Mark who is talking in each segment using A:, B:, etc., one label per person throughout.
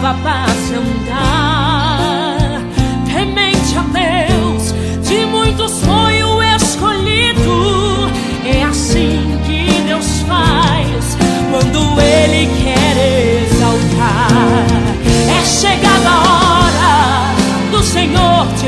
A: dava paz andar. Temente a Deus, de muitos foi o escolhido. É assim que Deus faz quando Ele quer exaltar. É chegada a hora do Senhor te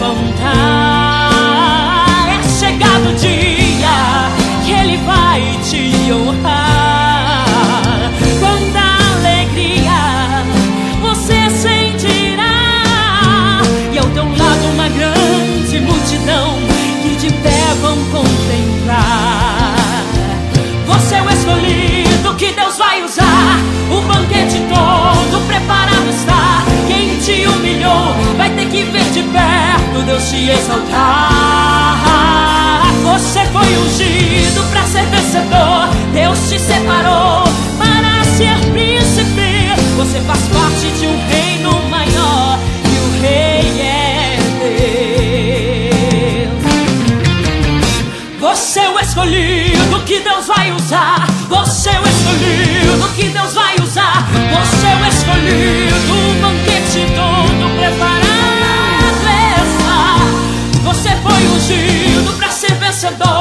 A: levantar. É chegado o dia que Ele vai te honrar. Quanta alegria você sentirá, e ao teu lado uma grande multidão que de pé vão contemplar. Você é o escolhido que Deus vai usar. O banquete todo preparado está. Quem te humilhou vai ter que ver de perto Deus te exaltar. Você foi ungido para ser vencedor. Deus te separou para ser príncipe. Você faz parte de um reino maior, e o rei é Deus. Você é o escolhido que Deus vai usar. Você é o escolhido que Deus vai usar. Você é o escolhido, o banquete todo preparado está. Você foi ungido para ser vencedor.